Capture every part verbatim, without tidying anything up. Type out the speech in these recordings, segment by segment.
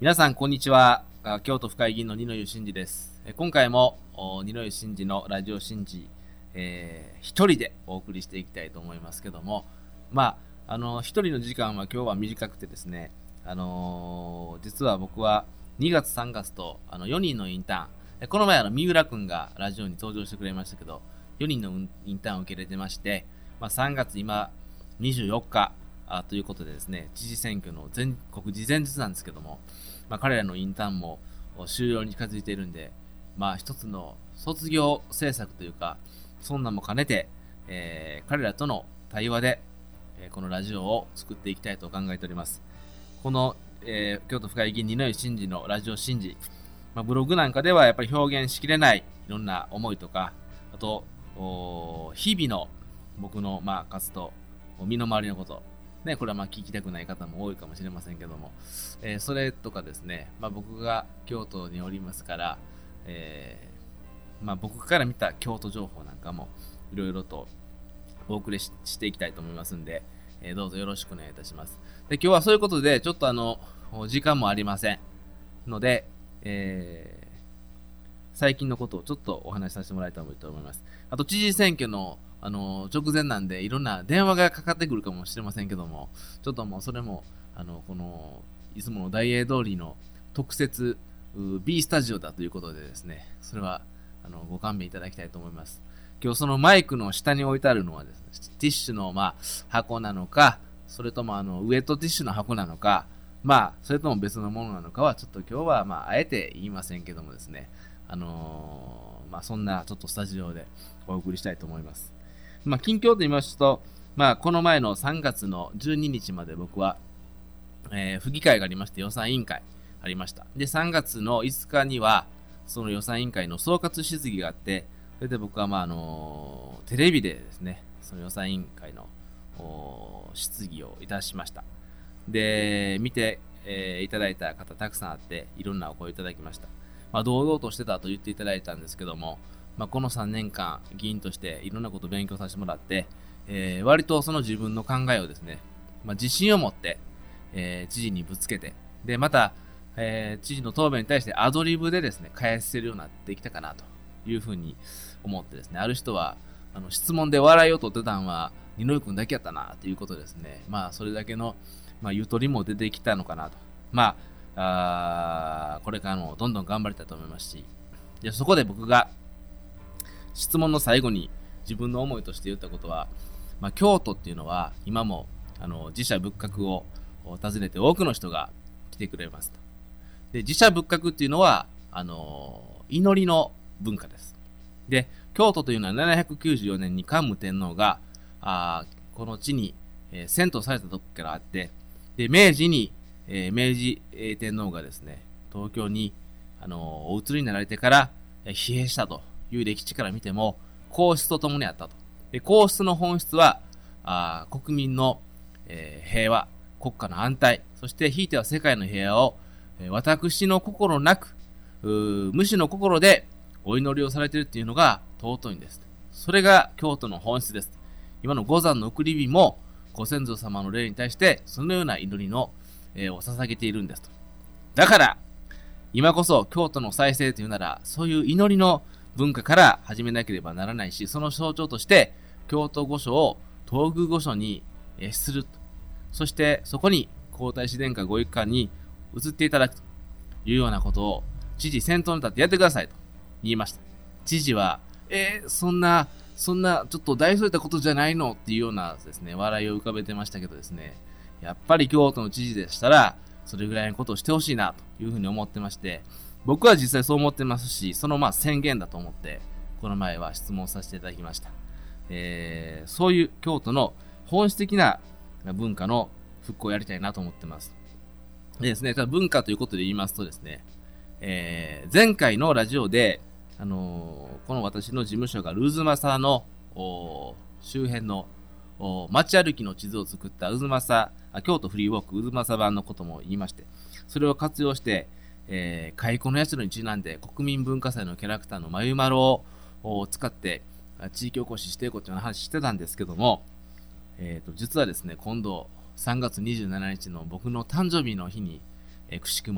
皆さんこんにちは。京都府会議員の二之湯真嗣です。今回も二之湯真嗣のラジオ真嗣、えー、一人でお送りしていきたいと思いますけども、まああの一人の時間は今日は短くてですね、あのー、実は僕はにがつさんがつとあのよにんのインターン、この前あの三浦くんがラジオに登場してくれましたけど、よにんのインターンを受け入れてまして、まあ、さんがつ今にじゅうよっかあということでですね、知事選挙の全国事前日なんですけども、まあ、彼らのインターンも終了に近づいているんで、まあ一つの卒業制作というか、そんなんも兼ねて、えー、彼らとの対話で、えー、このラジオを作っていきたいと考えております。この、えー、京都府会議員二之湯真嗣のラジオ真嗣、まあ、ブログなんかではやっぱり表現しきれないいろんな思いとか、あと日々の僕のまあ活動、身の回りのこと、ね、これはまあ聞きたくない方も多いかもしれませんけども、えー、それとかですね、まあ、僕が京都におりますから、えーまあ、僕から見た京都情報なんかもいろいろとお送り し, していきたいと思いますんで、えー、どうぞよろしくお願いいたします。で、今日はそういうことでちょっとあの時間もありませんので、えー、最近のことをちょっとお話しさせてもらいたいと思います。あと知事選挙のあの直前なんでいろんな電話がかかってくるかもしれませんけども、ちょっともうそれもあのこのいつもの大英通りの特設 B スタジオだということでですね、それはあのご勘弁いただきたいと思います。今日そのマイクの下に置いてあるのはですね、ティッシュのまあ箱なのか、それともあのウエットティッシュの箱なのか、まあそれとも別のものなのかはちょっと今日はまああえて言いませんけどもですね、あのー、まあそんなちょっとスタジオでお送りしたいと思います。まあ、近況と言いますと、まあ、この前のさんがつのじゅうににちまで僕は、えー、府議会がありまして予算委員会ありました。で、さんがつのいつかには、その予算委員会の総括質疑があって、それで僕は、まあ、あのー、テレビでですね、その予算委員会の質疑をいたしました。で、見て、えー、いただいた方たくさんあって、いろんなお声いただきました。まあ、堂々としてたと言っていただいたんですけども、まあ、このさんねんかん議員としていろんなことを勉強させてもらって、えー、割とその自分の考えをですね、まあ、自信を持って、えー、知事にぶつけて、でまた、えー、知事の答弁に対してアドリブでですね返せるようになってきたかなというふうに思ってですね、ある人はあの質問で笑いを取ってたんは二之湯君だけやったなということですね。まあそれだけの、まあ、ゆとりも出てきたのかなと。まあ、あこれからもどんどん頑張りたいと思いますし、でそこで僕が質問の最後に自分の思いとして言ったことは、まあ、京都っていうのは今もあの寺社仏閣を訪ねて多くの人が来てくれますと。で、寺社仏閣っていうのはあの祈りの文化です。で、京都というのはななひゃくきゅうじゅうよねんに桓武天皇があこの地に、えー、遷都された時からあって、で明治に、えー、明治天皇がですね東京にあのお移りになられてから疲弊したという歴史から見ても皇室とともにあったと。で、皇室の本質はあ国民の、えー、平和、国家の安泰、そしてひいては世界の平和を、えー、私の心なく無視の心でお祈りをされているというのが尊いんです。それが京都の本質です。今の五山の送り火もご先祖様の霊に対してそのような祈りの、えー、を捧げているんですと。だから今こそ京都の再生というならそういう祈りの文化から始めなければならないし、その象徴として京都御所を東宮御所にする。そしてそこに皇太子殿下ご一家に移っていただくというようなことを知事先頭に立ってやってくださいと言いました。知事はえー、そんなそんなちょっと大それたことじゃないのっていうようなですね笑いを浮かべてましたけどですね、やっぱり京都の知事でしたらそれぐらいのことをしてほしいなというふうに思ってまして、僕は実際そう思ってますし、そのまあ宣言だと思ってこの前は質問させていただきました。えー、そういう京都の本質的な文化の復興をやりたいなと思ってます。でですね、ただ文化ということで言いますとですね、えー、前回のラジオで、あのー、この私の事務所が渦政の周辺の街歩きの地図を作った渦政京都フリーウォーク渦政版のことも言いまして、それを活用してえー、蚕の社にちなんで国民文化祭のキャラクターのまゆまろを使って地域おこししていこうという話してたんですけども、えー、と実はですね今度さんがつにじゅうしちにちの僕の誕生日の日に、えー、くしくも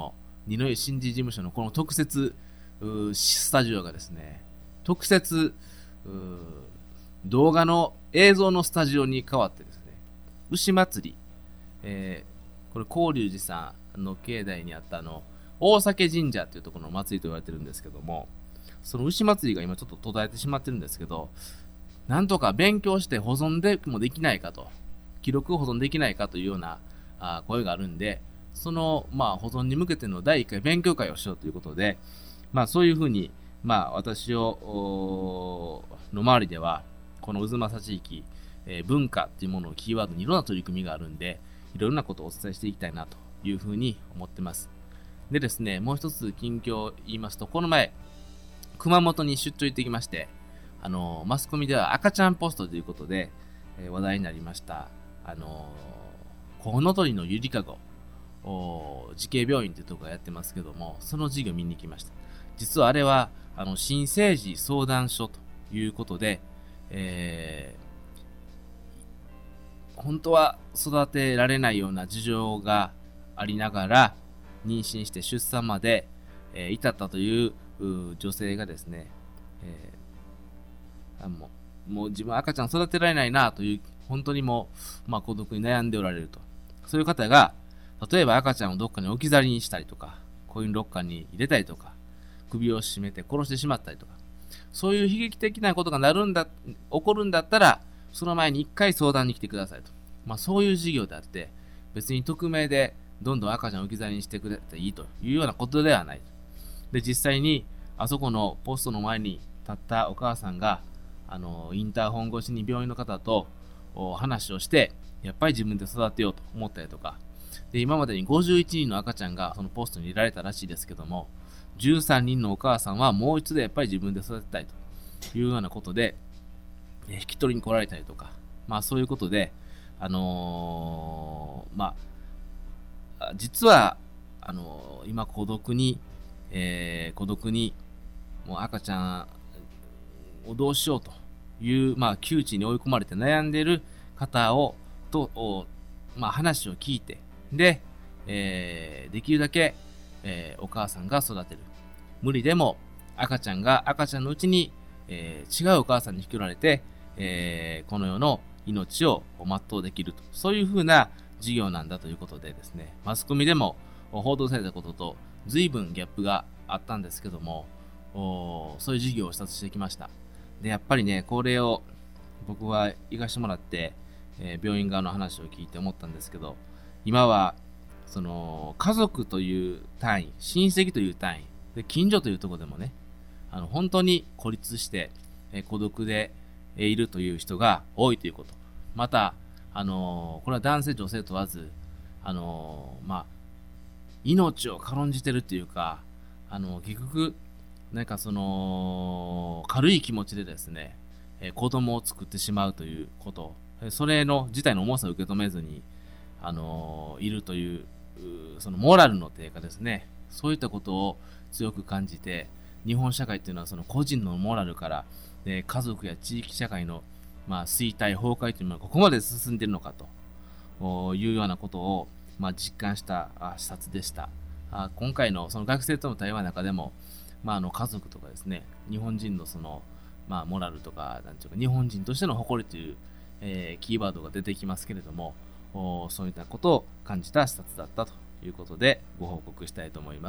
二の湯新次事務所のこの特設スタジオがですね、特設動画の映像のスタジオに変わってですね、牛祭り、えー、これ興龍寺さんの境内にあったあの大崎神社というところの祭りと言われてるんですけども、その牛祭りが今ちょっと途絶えてしまってるんですけど、なんとか勉強して保存でもできないかと、記録を保存できないかというようなあ声があるんで、その、まあ、保存に向けてのだいいっかい勉強会をしようということで、まあ、そういうふうに、まあ、私をの周りではこの渦政地域、えー、文化っていうものをキーワードにいろんな取り組みがあるんで、いろんなことをお伝えしていきたいなというふうに思ってます。でですね、もう一つ近況を言いますと、この前熊本に出張行ってきまして、あのマスコミでは赤ちゃんポストということで、えー、話題になりましたあのコウノトリのゆりかご慈恵病院というところがやってますけども、その授業見に行きました。実はあれはあの新生児相談所ということで、えー、本当は育てられないような事情がありながら妊娠して出産まで、えー、至ったという女性がですね、えー、あもう、もう自分は赤ちゃん育てられないなという、本当にもう、まあ、孤独に悩んでおられると。そういう方が、例えば赤ちゃんをどっかに置き去りにしたりとか、コインロッカーに入れたりとか、首を絞めて殺してしまったりとか、そういう悲劇的なことがなるんだ、起こるんだったら、その前に一回相談に来てくださいと。まあ、そういう事業であって、別に匿名でどんどん赤ちゃんを置き去りにしてくれていいというようなことではない。で、実際にあそこのポストの前に立ったお母さんが、あのインターホン越しに病院の方と話をして、やっぱり自分で育てようと思ったりとか、で今までにごじゅういちにんの赤ちゃんがそのポストに入れられたらしいですけども、じゅうさんにんのお母さんはもう一度やっぱり自分で育てたいというようなことで引き取りに来られたりとか、まあそういうことで、あのー、まあ実はあのー、今孤独に、えー、孤独にもう赤ちゃんをどうしようという、まあ、窮地に追い込まれて悩んでいる方をと、まあ、話を聞いて、で、えー、できるだけ、えー、お母さんが育てる。無理でも赤ちゃんが赤ちゃんのうちに、えー、違うお母さんに引き取られて、えー、この世の命を全うできると、そういうふうな事業なんだということでですね、マスコミでも報道されたことと随分ギャップがあったんですけども、そういう事業を視察してきました。で、やっぱりね、これを僕は行かしてもらって、えー、病院側の話を聞いて思ったんですけど、今はその家族という単位、親戚という単位で、近所というところでもね、あの本当に孤立して、えー、孤独でいるという人が多いということ。また、あのー、これは男性女性問わず、あのー、まあ命を軽んじてるっていうか、あのー、結局なんかその軽い気持ちでですね、えー、子供を作ってしまうということ、それの自体の重さを受け止めずに、あのー、いるという、そのモラルの低下ですね。そういったことを強く感じて、日本社会というのはその個人のモラルから、えー、家族や地域社会の、まあ、衰退崩壊というのはここまで進んでいるのかというようなことを、まあ、実感した視察でした。あ今回のその学生との対話の中でも、まあ、あの家族とかですね、日本人のその、まあ、モラルとか、なんていうか、日本人としての誇りという、えー、キーワードが出てきますけれども、そういったことを感じた視察だったということでご報告したいと思います。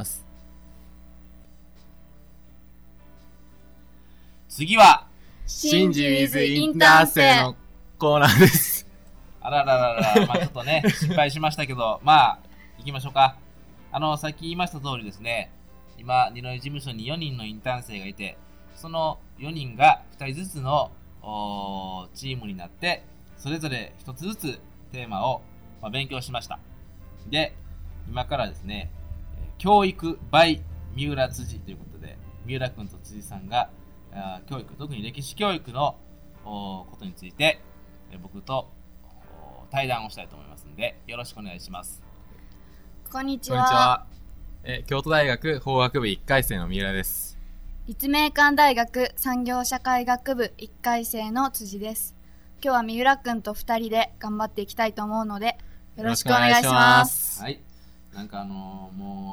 次はシンジウィズインターン生のコーナーです。 あらららら、まあちょっとね失敗しましたけど、まあ行きましょうか。あのさっき言いました通りですね、今二の湯事務所によにんのインターン生がいて、そのよにんがふたりずつのチームになって、それぞれひとつずつテーマを、まあ、勉強しました。で、今からですね、教育 by 三浦辻ということで、三浦君と辻さんが教育、特に歴史教育のことについて僕と対談をしたいと思いますので、よろしくお願いします。 こんにちは。 こんにちは。え京都大学法学部いっかい生の三浦です。 立命館大学産業社会学部いっかい生の辻です。今日は三浦くんとふたりで頑張っていきたいと思うので、よろしくお願いします。 はい。なんかあのー、もう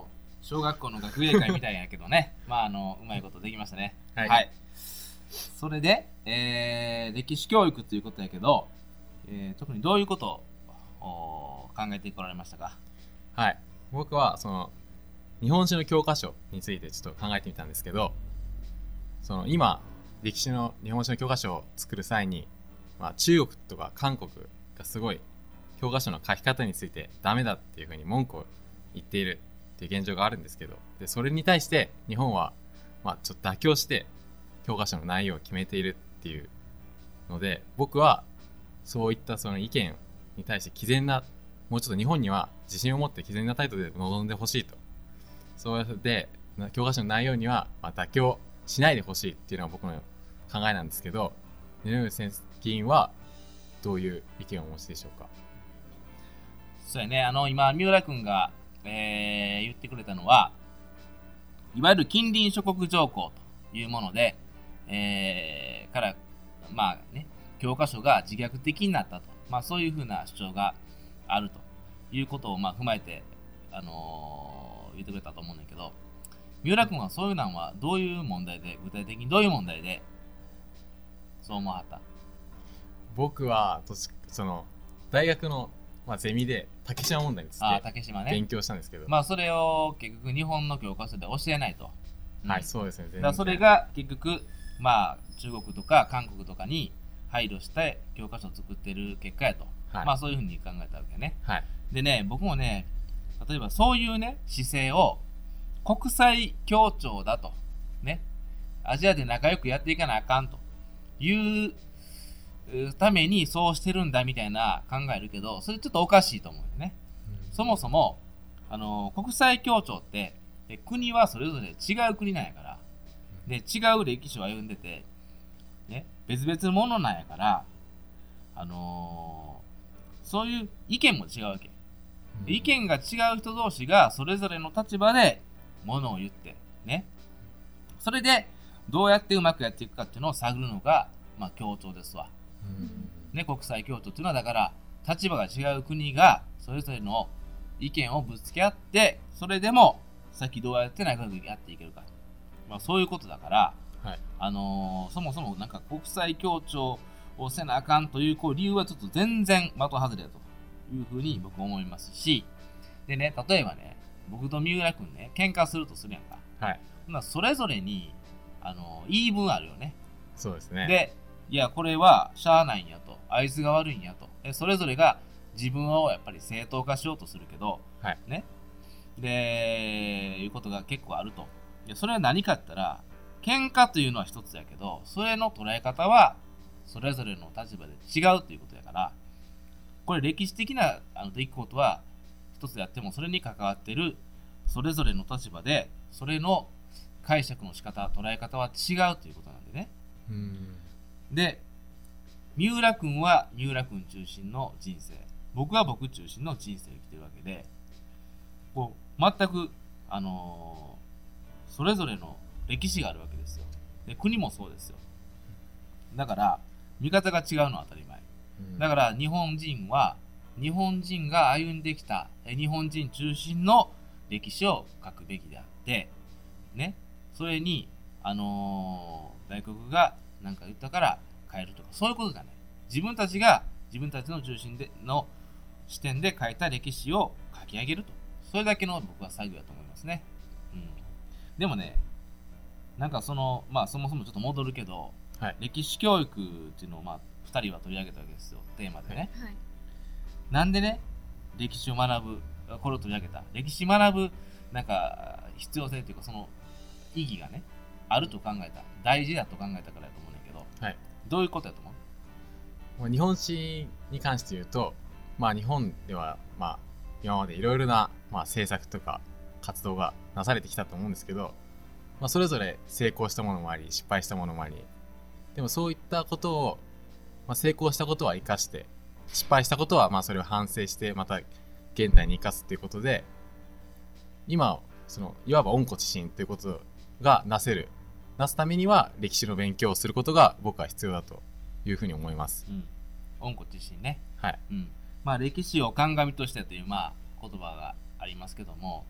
小学校の学芸会みたいやけどねまああのうまいことできましたね。 はい、 はい、それで、えー、歴史教育ということやけど、えー、特にどういうことを考えてこられましたか？ はい、僕はその日本史の教科書についてちょっと考えてみたんですけど、その今歴史の日本史の教科書を作る際に、まあ、中国とか韓国がすごい教科書の書き方についてダメだっていうふうに文句を言っているっていう現状があるんですけど、でそれに対して日本は、まあ、ちょっと妥協して教科書の内容を決めているっていうので、僕はそういったその意見に対して毅然な、もうちょっと日本には自信を持って毅然な態度で臨んでほしいと。そうやって教科書の内容にはまあ妥協しないでほしいっていうのが僕の考えなんですけど、二之湯議員はどういう意見をお持ちでしょうか？ そうやね、あの今三浦君が、えー、言ってくれたのは、いわゆる近隣諸国条項というもので、えー、からまあね教科書が自虐的になったと、まあそういうふうな主張があるということをまあ踏まえて、あのー、言ってくれたと思うんだけど、三浦君はそういうのはどういう問題で、具体的にどういう問題でそう思わはった？ 僕はその大学の、まあ、ゼミで竹島問題について勉強したんですけど、 まあそれを結局日本の教科書で教えないと、 うん、はい、そうですね。 だからそれが結局まあ中国とか韓国とかに配慮して教科書を作ってる結果やと、はい、まあそういうふうに考えたわけね、はい、でね、僕もね、例えばそういうね姿勢を国際協調だとね、アジアで仲良くやっていかなあかんというためにそうしてるんだみたいな考えるけど、それちょっとおかしいと思うんだよね、うん、そもそもあの国際協調ってで国はそれぞれ違う国なんやから、で違う歴史を歩んでて、ね、別々のものなんやから、あのー、そういう意見も違うわけ、うん、意見が違う人同士がそれぞれの立場でものを言ってね、それでどうやってうまくやっていくかっていうのを探るのが、まあ、協調ですわ、うんね、国際協調っていうのはだから立場が違う国がそれぞれの意見をぶつけ合って、それでも先どうやって仲良くやっていけるか、まあ、そういうことだから、はい、あのー、そもそもなんか国際協調をせなあかんというこう理由はちょっと全然的外れだというふうに僕は思いますし、でね、例えばね、僕と三浦君ね喧嘩するとするやんか、はい、まあそれぞれに、あのー、言い分あるよね。 そうですね。 で、いやこれはしゃあないんやと、あいつが悪いんやと、でそれぞれが自分をやっぱり正当化しようとするけど、はい、ね、でいうことが結構あると。でそれは何かって言ったら、喧嘩というのは一つやけど、それの捉え方はそれぞれの立場で違うということやから、これ歴史的なあの出来事は一つやっても、それに関わっているそれぞれの立場でそれの解釈の仕方、捉え方は違うということなんでね。うん、で三浦君は三浦君中心の人生、僕は僕中心の人生を生きてるわけで、こう全く、あのー、それぞれの歴史があるわけですよ。で国もそうですよ。だから見方が違うのは当たり前、うん、だから日本人は日本人が歩んできた日本人中心の歴史を書くべきであってね、それにあのー、外国が何か言ったから変えるとか、そういうことじゃない。自分たちが自分たちの中心での視点で書いた歴史を書き上げると、それだけの僕は作業だと思いますね、うん、でもね、なんかそのまあそもそもちょっと戻るけど、はい、歴史教育っていうのをまあふたりは取り上げたわけですよ、テーマでね、はい、なんでね歴史を学ぶ、これを取り上げた、歴史学ぶなんか必要性というか、その意義がねあると考えた、大事だと考えたからだと思うんだけど、はい、どういうことだと思う？ 日本史に関して言うと、まあ日本ではまあ今までいろいろなまあ政策とか活動がなされてきたと思うんですけど、まあ、それぞれ成功したものもあり失敗したものもあり、でもそういったことを、まあ、成功したことは生かして、失敗したことはまあそれを反省してまた現代に生かすということで、今そのいわば温故知新ということがなせるなすためには歴史の勉強をすることが僕は必要だというふうに思います、うん、 温故知新ね、はい、うん、まあ歴史を鑑みとしてというまあ言葉がありますけども、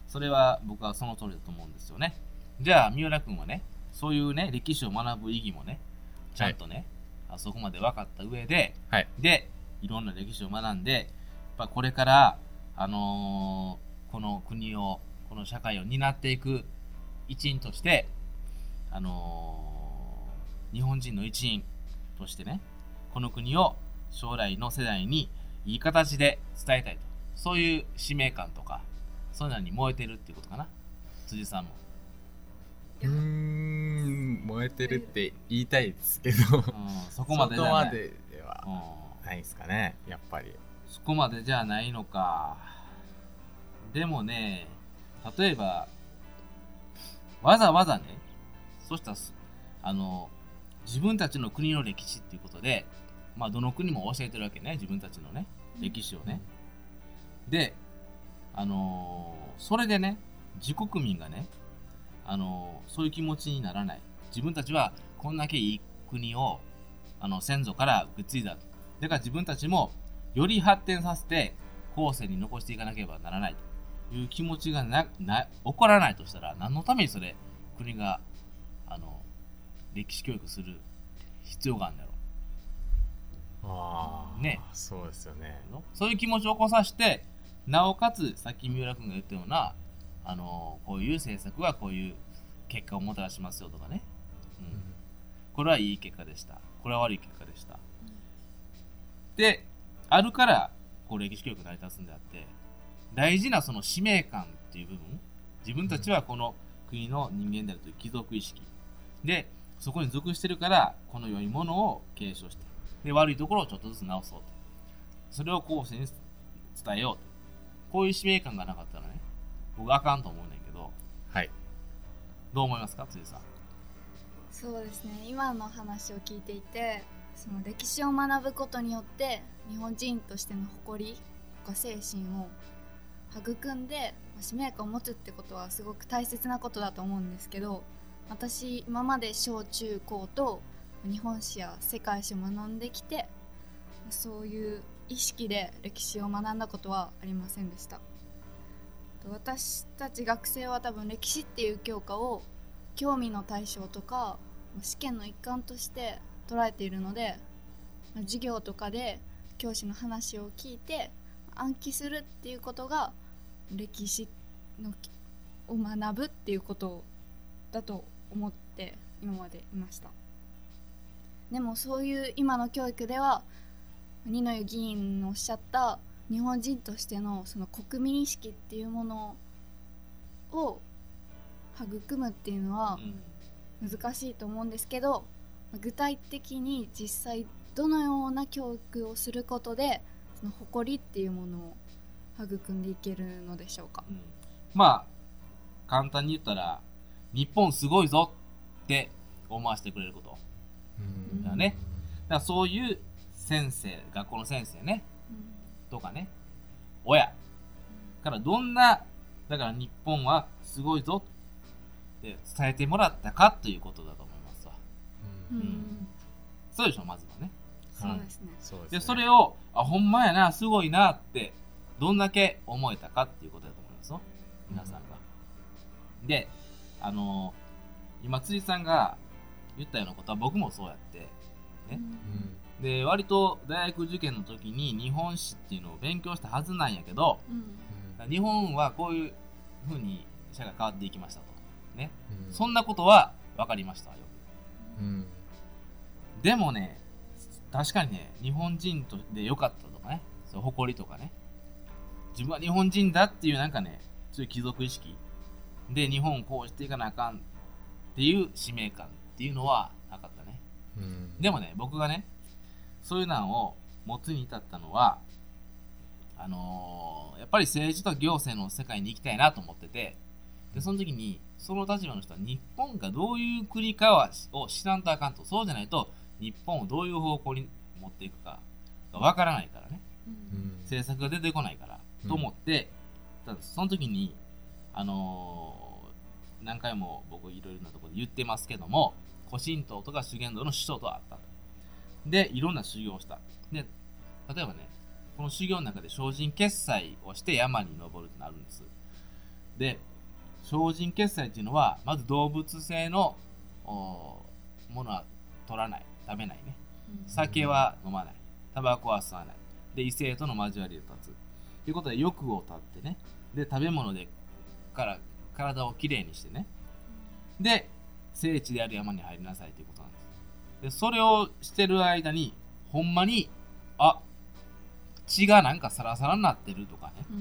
それは僕はその通りだと思うんですよね。じゃあ三浦君はね、そういうね歴史を学ぶ意義もねちゃんとね、はい、あそこまで分かった上で、 はい、 でいろんな歴史を学んで、やっぱこれからあのー、この国をこの社会を担っていく一員として、あのー、日本人の一員としてね、この国を将来の世代にいい形で伝えたいと、そういう使命感とかそういうのに燃えてるっていうことかな、辻さんも。 うーん、燃えてるって言いたいですけど、うん、 そこまでじゃない、 そこまでではないですかね、やっぱり。 そこまでじゃないのか。でもね、例えばわざわざね、そしたらあの自分たちの国の歴史っていうことで、まあどの国も教えてるわけね、自分たちのね歴史をね、うん、であのー、それでね自国民がね、あのー、そういう気持ちにならない。自分たちはこんだけいい国をあの先祖から受け継いだ、だから自分たちもより発展させて後世に残していかなければならないという気持ちがなな起こらないとしたら、何のためにそれ国があの歴史教育する必要があるんだろう。 ああ、ね、そうですよね。 そういう気持ちを起こさせて、なおかつさっき三浦君が言ったような、あのこういう政策はこういう結果をもたらしますよとかね、うんうん、これはいい結果でした、これは悪い結果でした、うん、であるからこう歴史教育成り立つんであって、大事なその使命感っていう部分、自分たちはこの国の人間であるという貴族意識で、そこに属してるからこの良いものを継承して、で悪いところをちょっとずつ直そうと、それを後世に伝えようと、こういう使命感がなかったらね、僕あかんと思うねんけど、 はい、 どう思いますか、辻さん。 そうですね、今の話を聞いていて、その歴史を学ぶことによって日本人としての誇りとか精神を育んで使命感を持つってことはすごく大切なことだと思うんですけど、私今まで小中高と日本史や世界史を学んできて、そういう意識で歴史を学んだことはありませんでした。私たち学生は多分歴史っていう教科を興味の対象とか試験の一環として捉えているので、授業とかで教師の話を聞いて暗記するっていうことが歴史のを学ぶっていうことだと思って今までいました。でもそういう今の教育では、二の湯議員のおっしゃった日本人としてのその国民意識っていうものを育むっていうのは難しいと思うんですけど、具体的に実際どのような教育をすることでその誇りっていうものを育んでいけるのでしょうか。うん、 まあ簡単に言ったら、日本すごいぞって思わせてくれることだね。だからそういう先生、学校の先生ね、うん、とかね、親からどんな、だから日本はすごいぞって伝えてもらったかということだと思いますわ。うんうん、そうでしょ、まずはね。 そうですね。 うん、でそれをあほんまやな、すごいなってどんだけ思えたかっていうことだと思いますよ、皆さんが。うん、で、あのー、今辻さんが言ったようなことは僕もそうやってね。うん、で割と大学受験の時に日本史っていうのを勉強したはずなんやけど、うん、日本はこういう風に社会変わっていきましたとね、うん、そんなことは分かりましたよ、うん、でもね、確かにね、日本人とでよかったとかね、そう誇りとかね、自分は日本人だっていうなんかね、そういう貴族意識で日本をこうしていかなあかんっていう使命感っていうのはなかったね、うん、でもね、僕がねそういうのを持つに至ったのは、あのー、やっぱり政治と行政の世界に行きたいなと思ってて、でその時にその立場の人は日本がどういう国かを知らんとあかんと、そうじゃないと日本をどういう方向に持っていくかがわからないからね、うん、政策が出てこないから、うん、と思って、ただその時にあのー、何回も僕いろいろなところで言ってますけども、古神道とか修験道の師匠と会ったと。でいろんな修行をした。で例えばね、この修行の中で精進決済をして山に登るとなるんです。 で精進決済っていうのはまず動物性のものは取らない、食べないね、うん、酒は飲まない、タバコは吸わないで異性との交わりを断つということで欲を断ってね、で食べ物でから体をきれいにしてね、で聖地である山に入りなさいということなんです。でそれをしてる間にほんまにあ血がなんかサラサラになってるとかね、うん、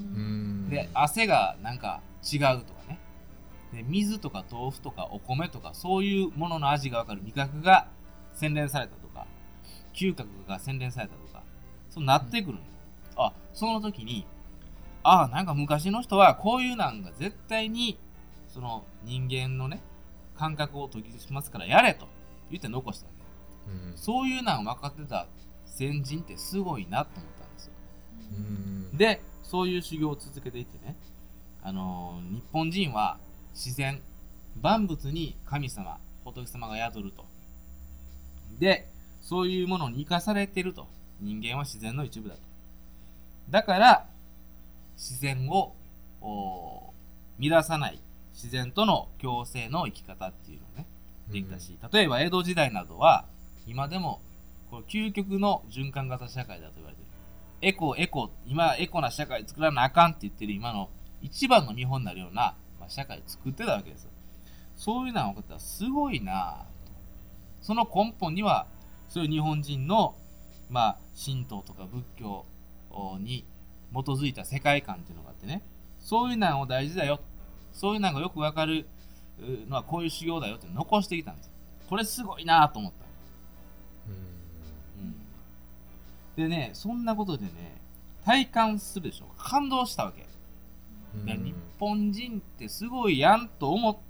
で汗がなんか違うとかね、で水とか豆腐とかお米とかそういうものの味が分かる味覚が洗練されたとか嗅覚が洗練されたとかそうなってくるの、うん、あその時にあなんか昔の人はこういうなんが絶対にその人間のね感覚を研ぎ澄ますからやれと言って残したわけ、うん、そういうなん分かってた先人ってすごいなと思ったんですよ、うん、でそういう修行を続けていってね、あのー、日本人は自然万物に神様仏様が宿ると、でそういうものに生かされていると、人間は自然の一部だと、だから自然を乱さない自然との共生の生き方っていうのをねできたし、うん、例えば江戸時代などは今でもこれ究極の循環型社会だと言われてる。エコエコ今エコな社会作らなあかんって言ってる今の一番の見本になるような、まあ、社会を作ってたわけですよ。そういうのが分かったらすごいなと。その根本にはそういう日本人の、まあ、神道とか仏教に基づいた世界観っていうのがあってね、そういうのを大事だよ、そういうのがよく分かるのはこういう修行だよって残してきたんです。これすごいなと思った。うん、でね、そんなことでね体感するでしょ、感動したわけ。で日本人ってすごいやんと思って、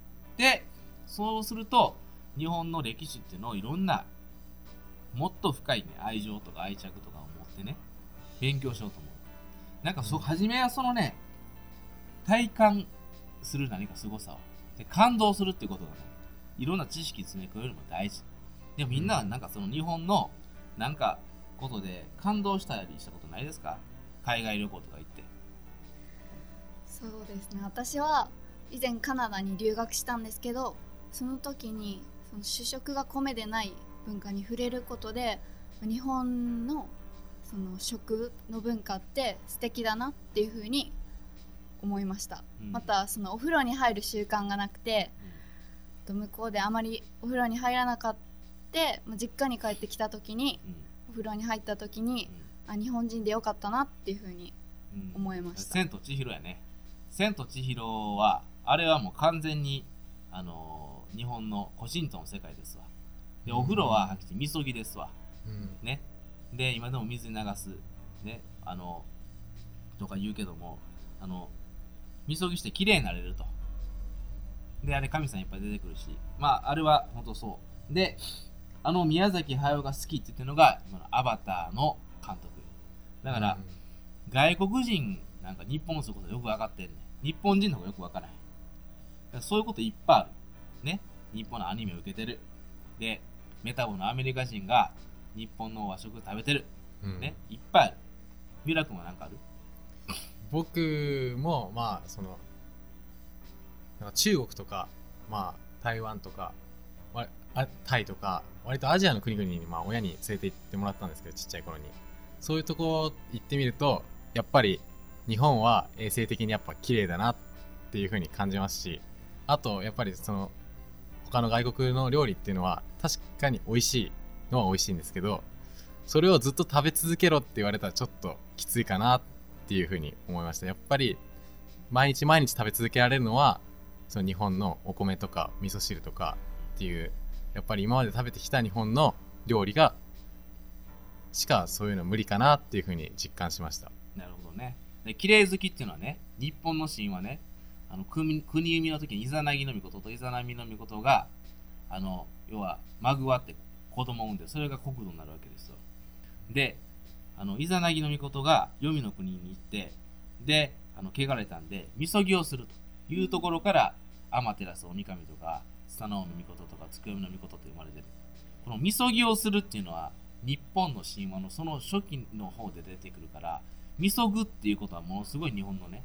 そうすると日本の歴史っていうのをいろんなもっと深いね愛情とか愛着とかを持ってね勉強しようと思う。なんかそ、うん、初めはそのね体感する何かすごさをで感動するっていうことがねいろんな知識詰め込むよりも大事。でもみんなはなんかその日本のなんかことで感動したりしたことないですか？海外旅行とか行って。 そうですね、私は以前カナダに留学したんですけど、その時にその主食が米でない文化に触れることで日本のその食の文化って素敵だなっていう風に思いました、うん、またそのお風呂に入る習慣がなくて、うん、向こうであまりお風呂に入らなかった実家に帰ってきた時に、うん、お風呂に入った時に、うん、あ日本人でよかったなっていう風に思いました、 うん、千と千尋やね。千と千尋はあれはもう完全に、あのー、日本の古神道の世界ですわ。でお風呂ははっきりみそぎですわ、うん、ね。で今でも水に流すねあのとか言うけども、あのみそぎしてきれいになれると。であれ神さんいっぱい出てくるし、まああれは本当そうで、あの宮崎駿が好きって言ってるのが今のアバターの監督だから、うん、外国人なんか日本のそういうことよく分かってんねん。日本人の方がよく分からへん。だからそういうこといっぱいあるね。日本のアニメを受けてる。でメタボのアメリカ人が日本の和食食べてる、うん、ね、いっぱいある。ミラ君は何かある？ 僕もまあそのなんか中国とか、まあ、台湾とかタイとか割とアジアの国々にまあ親に連れて行ってもらったんですけど、ちっちゃい頃にそういうとこ行ってみるとやっぱり日本は衛生的にやっぱ綺麗だなっていう風に感じますし、あとやっぱりその他の外国の料理っていうのは確かに美味しいのは美味しいんですけど、それをずっと食べ続けろって言われたらちょっときついかなっていう風に思いました。やっぱり毎日毎日食べ続けられるのはその日本のお米とか味噌汁とかっていう、やっぱり今まで食べてきた日本の料理がしかそういうの無理かなっていう風に実感しました。 なるほどね。で綺麗好きっていうのはね、日本の神話ね、あの 国, 国生みの時にイザナギの御事とイザナミの御事があの要はまぐわって子供を産んで、それが国土になるわけですよ。であのイザナギの御事が黄泉の国に行って、であの汚れたんでみそぎをするというところからアマテラス大神とかスサノオの御事とかツクヨミの御事と生まれてる。このみそぎをするっていうのは日本の神話のその初期の方で出てくるから、みそぐっていうことはものすごい日本のね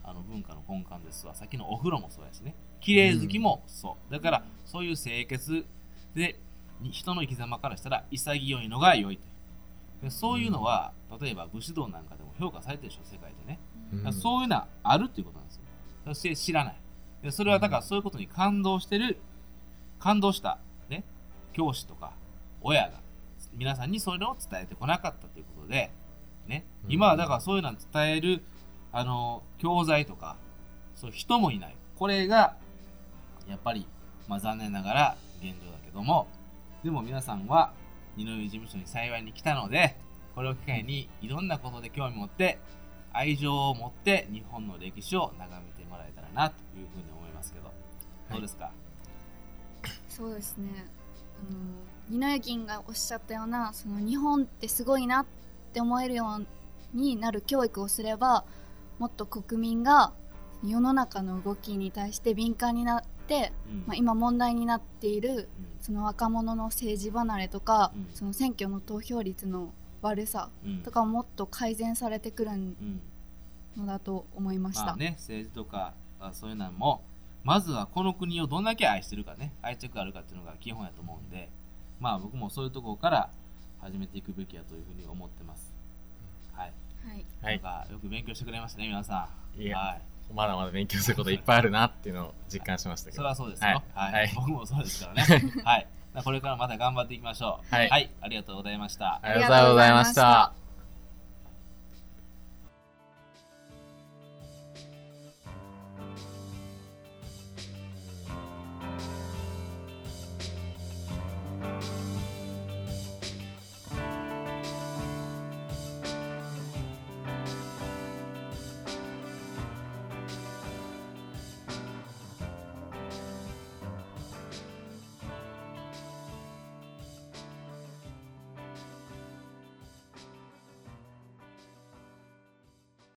あの文化の根幹ですわ。さっきのお風呂もそうやしね、綺麗好きもそう、だからそういう清潔で人の生き様からしたら潔いのが良いと。でそういうのは例えば武士道なんかでも評価されてるでしょ、世界でね、 うんだからそういうのはあるっていうことなんですよ。そして知らない。でそれはだからそういうことに感動してる、感動した、ね、教師とか親が皆さんにそれを伝えてこなかったということで、ね、今はだからそういうのを伝えるあの教材とかそういう人もいない。これがやっぱり、まあ、残念ながら現状だけども、でも皆さんは二の湯事務所に幸いに来たので、これを機会にいろんなことで興味持って愛情を持って日本の歴史を眺めてもらえたらなというふうに思いますけど、どうですか？ そうですね、あの二の湯銀がおっしゃったような、その日本ってすごいなって思えるようになる教育をすれば、もっと国民が世の中の動きに対して敏感になって、 うんまあ、今問題になっているうんその若者の政治離れとか、 うんその選挙の投票率の悪さうんとかもっと改善されてくるうんのだと思いました。 まあね、政治とかあそういうのもまずはこの国をどんだけ愛してるかね、愛着があるかっていうのが基本やと思うんで、まあ僕もそういうところから始めていくべきやというふうに思ってます。はい。 はい、 はいなんかよく勉強してくれましたね、皆さん。 いやはい。 まだまだ勉強することいっぱいあるなっていうのを実感しましたけど、 それはそうですよ。はい。 はい僕もそうですからね。はい。これからまた頑張っていきましょう。 はいありがとうございました。 ありがとうございました。